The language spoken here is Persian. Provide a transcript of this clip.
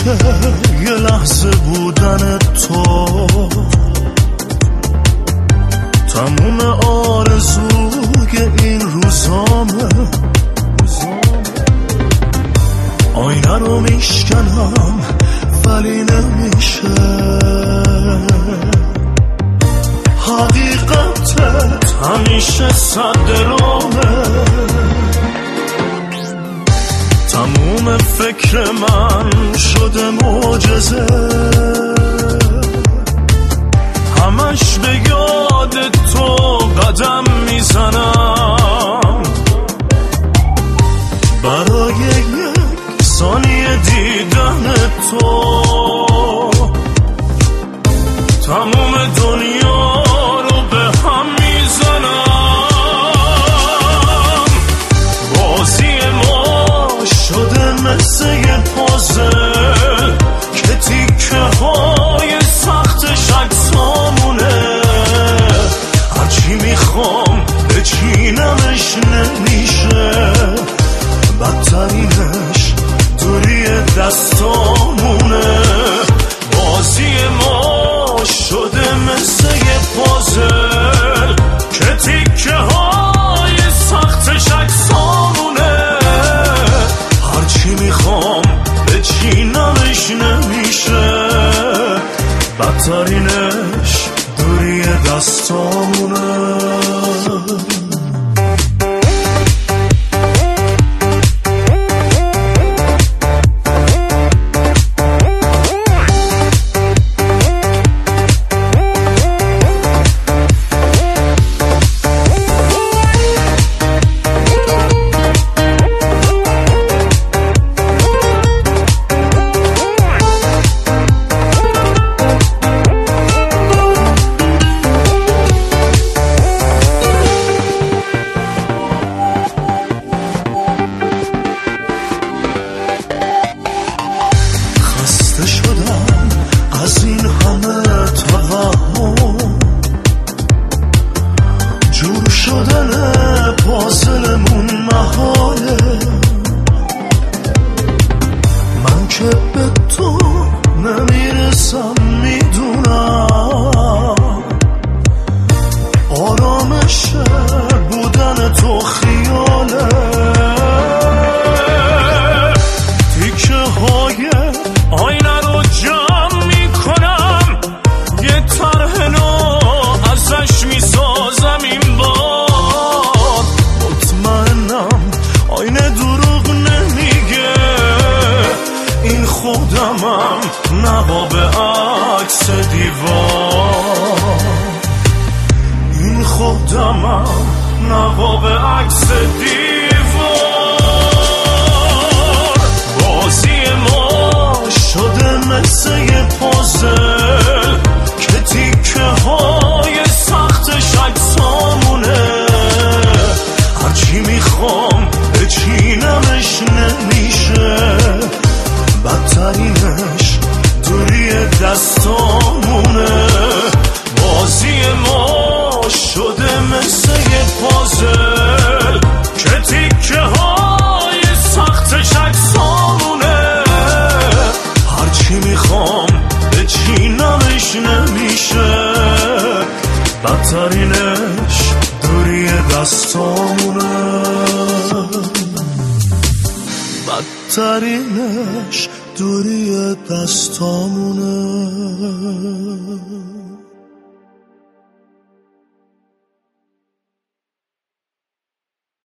میشه یه لحظه بودن تو، تموم آرزوی این روزامه. آینه رو میشکنم ولی نمیشه، حقیقتت همیشه صد درامه. تموم فکر من شده معجزه، همش به یاد تو قدم میزنم. برای یک ثانیه دیدن تو تموم دنیا رو به هم میزنم. بازی ما شده مثل یه پازل که تیکه های سختش عکسامونه. هرچی میخوام بچینمش نمیشه، بدترینش دوری دستامونه. بازی ما شده مثل یه پازل که تیکه های سختش عکسامونه. هرچی میخوام بچینمش نمیشه، بدترینش دوری دستامونه. از این همه توهم، جور شدن پازلمون محاله. من که به تو نمیرسم میدونم، آرامش بودن تو خیاله. تیکه های آینه رو جمع میکنم، یه طرح نو ازش میسازم این بار. مطمئنم آینه دروغ نمیگه، این خودمم نقاب عکس دیوار. این خودمم نقاب عکس دیوار. بازی ما شده مثل یه پازل که تیکه های سختش عکسامونه. هرچی میخوام بچینمش نمیشه، بدترینش دوری دستامونه. بازی ما شده مثل یه پازل که تیکه های سختش عکسامونه. هرچی میخوام بچینمش نمیشه، بدترینش دوری دستامونه. بدترینش دوری دستامونه.